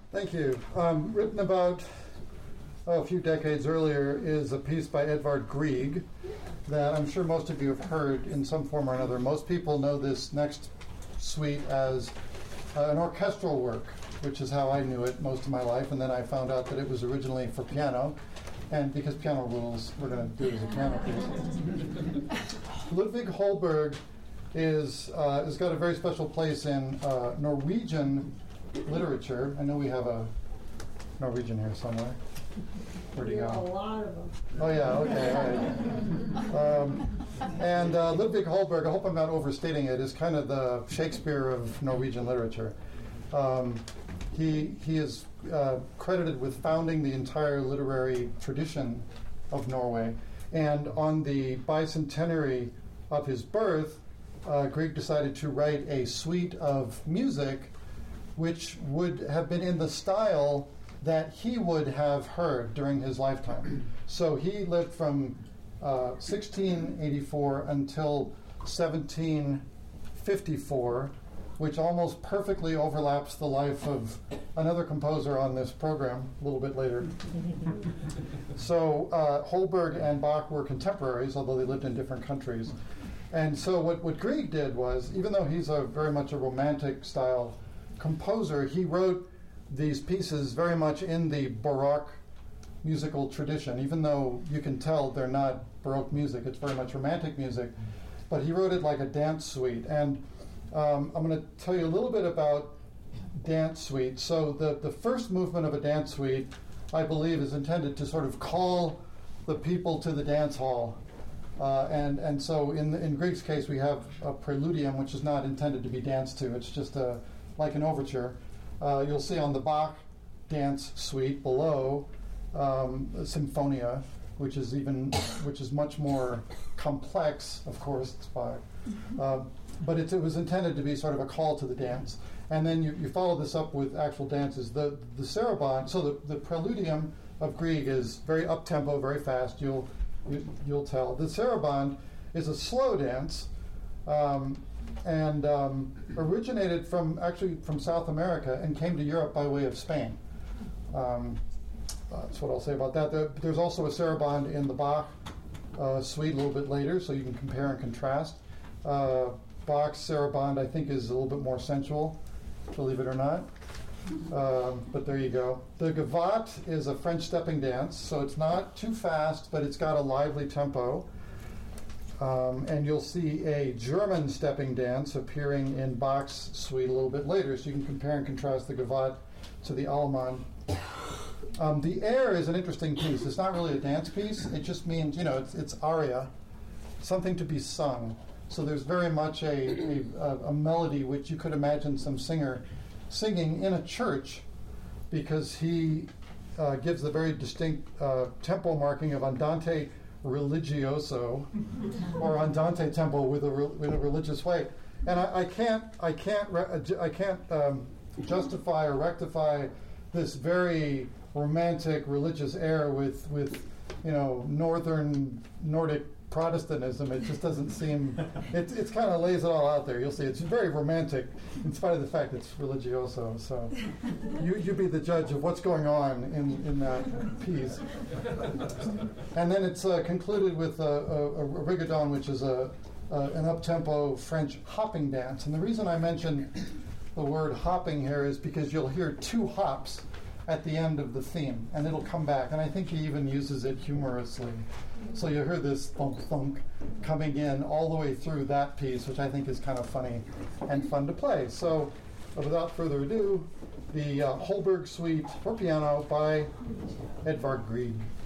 Thank you. Written about a few decades earlier is a piece by Edvard Grieg that I'm sure most of you have heard in some form or another. Most people know this next suite as an orchestral work, which is how I knew it most of my life, and then I found out that it was originally for piano, and because piano rules, we're going to do it as a piano piece. Ludwig Holberg has got a very special place in Norwegian literature. I know we have a Norwegian here somewhere. Where'd he go? A lot of them. Oh, yeah, okay, all right. And Ludwig Holberg, I hope I'm not overstating it, is kind of the Shakespeare of Norwegian literature. He is credited with founding the entire literary tradition of Norway. And on the bicentenary of his birth, Grieg decided to write a suite of music which would have been in the style that he would have heard during his lifetime. So he lived from 1684 until 1754, which almost perfectly overlaps the life of another composer on this program a little bit later. So Holberg and Bach were contemporaries, although they lived in different countries. And so what Grieg did was, even though he's very much a romantic style composer, he wrote these pieces very much in the Baroque musical tradition, even though you can tell they're not Baroque music, it's very much romantic music. But he wrote it like a dance suite. And I'm going to tell you a little bit about dance suite. So the first movement of a dance suite, I believe, is intended to sort of call the people to the dance hall. And so in Grieg's case, we have a preludium, which is not intended to be danced to. It's just like an overture. You'll see on the Bach dance suite below Symphonia, which is much more complex. Of course, it's Bach, but it was intended to be sort of a call to the dance. And then you follow this up with actual dances. The saraband. So the preludium of Grieg is very up tempo, very fast. You'll tell. The saraband is a slow dance. And originated from South America and came to Europe by way of Spain. That's what I'll say about that. There's also a saraband in the Bach suite a little bit later, so you can compare and contrast. Bach's saraband, I think, is a little bit more sensual, believe it or not. But there you go. The gavotte is a French stepping dance, so it's not too fast, but it's got a lively tempo. And you'll see a German stepping dance appearing in Bach's suite a little bit later, so you can compare and contrast the gavotte to the Allemande. The air is an interesting piece. It's not really a dance piece. It just means, it's aria, something to be sung. So there's very much a melody which you could imagine some singer singing in a church, because he gives the very distinct tempo marking of andante religioso or andante tempo with a religious way, and I can't justify or rectify this very romantic religious air with northern Nordic Protestantism. It just doesn't seem. It's kind of lays it all out there. You'll see it's very romantic in spite of the fact it's religioso. So you be the judge of what's going on in that piece. And then it's concluded with a rigodon, which is an up-tempo French hopping dance. And the reason I mention the word hopping here is because you'll hear two hops at the end of the theme, and it'll come back. And I think he even uses it humorously. So you'll hear this thunk-thunk coming in all the way through that piece, which I think is kind of funny and fun to play. So without further ado, the Holberg Suite for piano by Edvard Grieg.